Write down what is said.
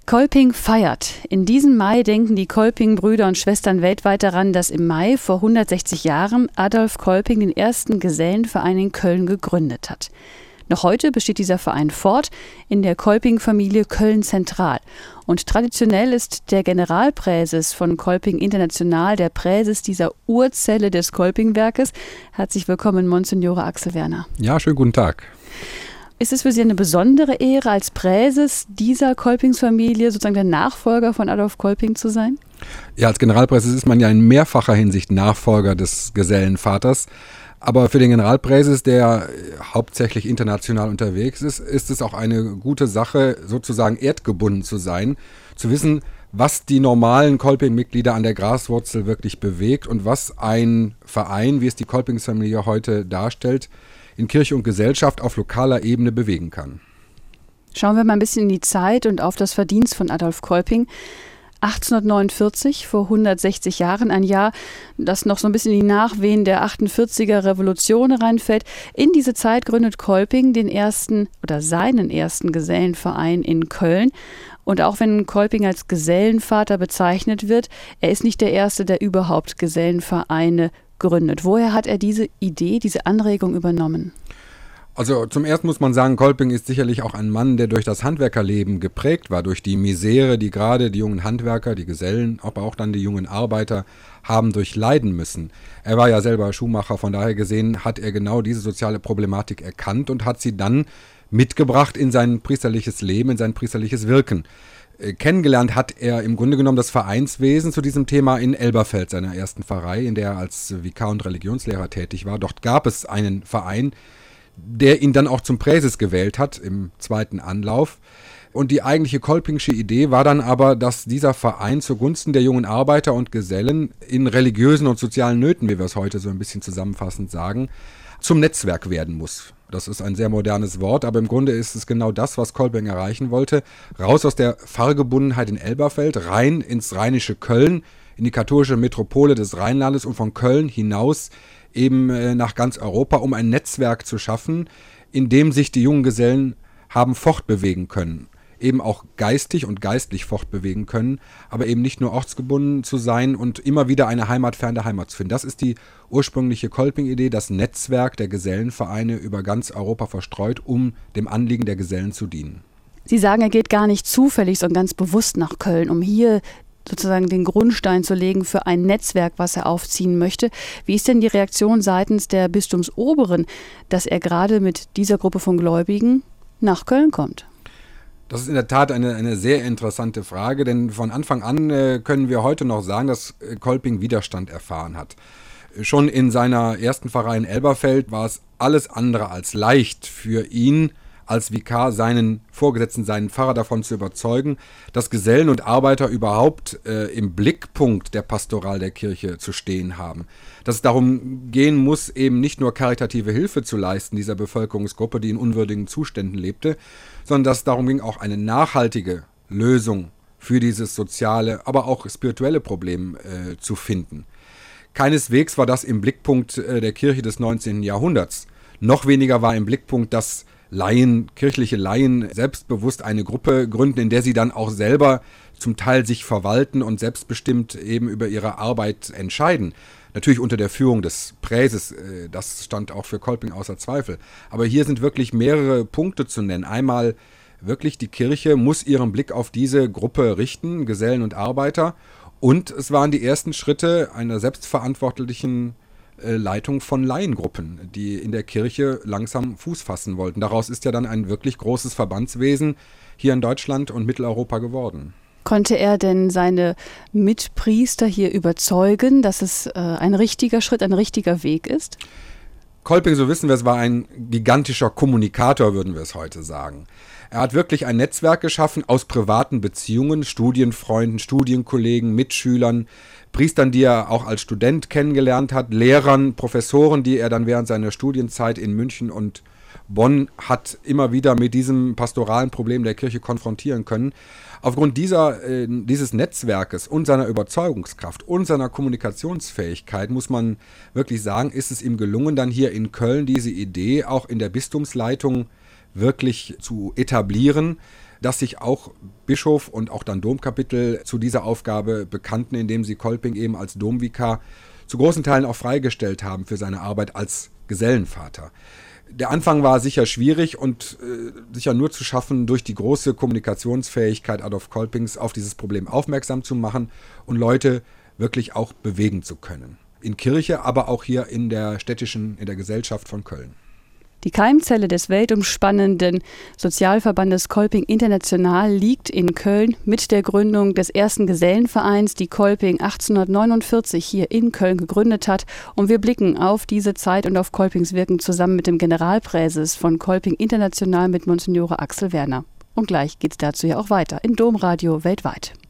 Kolping feiert. In diesem Mai denken die Kolping-Brüder und Schwestern weltweit daran, dass im Mai vor 160 Jahren Adolf Kolping den ersten Gesellenverein in Köln gegründet hat. Noch heute besteht dieser Verein fort in der Kolping-Familie Köln-Zentral. Und traditionell ist der Generalpräses von Kolping International der Präses dieser Urzelle des Kolping-Werkes. Herzlich willkommen, Monsignore Axel Werner. Ja, schönen guten Tag. Ist es für Sie eine besondere Ehre, als Präses dieser Kolpingsfamilie sozusagen der Nachfolger von Adolf Kolping zu sein? Ja, als Generalpräses ist man ja in mehrfacher Hinsicht Nachfolger des Gesellenvaters. Aber für den Generalpräses, der hauptsächlich international unterwegs ist, ist es auch eine gute Sache, sozusagen erdgebunden zu sein, zu wissen, was die normalen Kolping-Mitglieder an der Graswurzel wirklich bewegt und was ein Verein, wie es die Kolpingsfamilie heute darstellt, in Kirche und Gesellschaft auf lokaler Ebene bewegen kann. Schauen wir mal ein bisschen in die Zeit und auf das Verdienst von Adolf Kolping. 1849, vor 160 Jahren, ein Jahr, das noch so ein bisschen in die Nachwehen der 48er Revolution reinfällt. In diese Zeit gründet Kolping seinen ersten Gesellenverein in Köln. Und auch wenn Kolping als Gesellenvater bezeichnet wird, er ist nicht der Erste, der überhaupt Gesellenvereine gründet. Woher hat er diese Idee, diese Anregung übernommen? Also zum Ersten muss man sagen, Kolping ist sicherlich auch ein Mann, der durch das Handwerkerleben geprägt war, durch die Misere, die gerade die jungen Handwerker, die Gesellen, aber auch dann die jungen Arbeiter haben durchleiden müssen. Er war ja selber Schuhmacher, von daher gesehen hat er genau diese soziale Problematik erkannt und hat sie dann mitgebracht in sein priesterliches Leben, in sein priesterliches Wirken. Kennengelernt hat er im Grunde genommen das Vereinswesen zu diesem Thema in Elberfeld, seiner ersten Pfarrei, in der er als Vikar und Religionslehrer tätig war. Dort gab es einen Verein, der ihn dann auch zum Präses gewählt hat im zweiten Anlauf. Und die eigentliche Kolpingsche Idee war dann aber, dass dieser Verein zugunsten der jungen Arbeiter und Gesellen in religiösen und sozialen Nöten, wie wir es heute so ein bisschen zusammenfassend sagen, zum Netzwerk werden muss. Das ist ein sehr modernes Wort, aber im Grunde ist es genau das, was Kolping erreichen wollte. Raus aus der Pfarrgebundenheit in Elberfeld, rein ins rheinische Köln, in die katholische Metropole des Rheinlandes und von Köln hinaus eben nach ganz Europa, um ein Netzwerk zu schaffen, in dem sich die jungen Gesellen haben fortbewegen können. Eben auch geistig und geistlich fortbewegen können, aber eben nicht nur ortsgebunden zu sein und immer wieder eine Heimat fern der Heimat zu finden. Das ist die ursprüngliche Kolping-Idee, das Netzwerk der Gesellenvereine über ganz Europa verstreut, um dem Anliegen der Gesellen zu dienen. Sie sagen, er geht gar nicht zufällig, sondern ganz bewusst nach Köln, um hier sozusagen den Grundstein zu legen für ein Netzwerk, was er aufziehen möchte. Wie ist denn die Reaktion seitens der Bistumsoberen, dass er gerade mit dieser Gruppe von Gläubigen nach Köln kommt? Das ist in der Tat eine sehr interessante Frage, denn von Anfang an können wir heute noch sagen, dass Kolping Widerstand erfahren hat. Schon in seiner ersten Pfarrei in Elberfeld war es alles andere als leicht für ihn, als Vikar seinen Vorgesetzten, seinen Pfarrer davon zu überzeugen, dass Gesellen und Arbeiter überhaupt im Blickpunkt der Pastoral der Kirche zu stehen haben. Dass es darum gehen muss, eben nicht nur karitative Hilfe zu leisten dieser Bevölkerungsgruppe, die in unwürdigen Zuständen lebte, sondern dass es darum ging, auch eine nachhaltige Lösung für dieses soziale, aber auch spirituelle Problem zu finden. Keineswegs war das im Blickpunkt der Kirche des 19. Jahrhunderts. Noch weniger war im Blickpunkt, dass kirchliche Laien selbstbewusst eine Gruppe gründen, in der sie dann auch selber zum Teil sich verwalten und selbstbestimmt eben über ihre Arbeit entscheiden. Natürlich unter der Führung des Präses, das stand auch für Kolping außer Zweifel. Aber hier sind wirklich mehrere Punkte zu nennen. Einmal wirklich, die Kirche muss ihren Blick auf diese Gruppe richten, Gesellen und Arbeiter. Und es waren die ersten Schritte einer selbstverantwortlichen Leitung von Laiengruppen, die in der Kirche langsam Fuß fassen wollten. Daraus ist ja dann ein wirklich großes Verbandswesen hier in Deutschland und Mitteleuropa geworden. Konnte er denn seine Mitpriester hier überzeugen, dass es ein richtiger Schritt, ein richtiger Weg ist? Kolping, so wissen wir es, war ein gigantischer Kommunikator, würden wir es heute sagen. Er hat wirklich ein Netzwerk geschaffen aus privaten Beziehungen, Studienfreunden, Studienkollegen, Mitschülern, Priestern, die er auch als Student kennengelernt hat, Lehrern, Professoren, die er dann während seiner Studienzeit in München und Bonn hat immer wieder mit diesem pastoralen Problem der Kirche konfrontieren können. Aufgrund dieses Netzwerkes und seiner Überzeugungskraft und seiner Kommunikationsfähigkeit, muss man wirklich sagen, ist es ihm gelungen, dann hier in Köln diese Idee auch in der Bistumsleitung wirklich zu etablieren. dass sich auch Bischof und auch dann Domkapitel zu dieser Aufgabe bekannten, indem sie Kolping eben als Domvikar zu großen Teilen auch freigestellt haben für seine Arbeit als Gesellenvater. Der Anfang war sicher schwierig und sicher nur zu schaffen durch die große Kommunikationsfähigkeit Adolf Kolpings auf dieses Problem aufmerksam zu machen und Leute wirklich auch bewegen zu können. In Kirche, aber auch hier in der Gesellschaft von Köln. Die Keimzelle des weltumspannenden Sozialverbandes Kolping International liegt in Köln mit der Gründung des ersten Gesellenvereins, die Kolping 1849 hier in Köln gegründet hat. Und wir blicken auf diese Zeit und auf Kolpings Wirken zusammen mit dem Generalpräses von Kolping International mit Monsignore Axel Werner. Und gleich geht's dazu ja auch weiter in Domradio weltweit.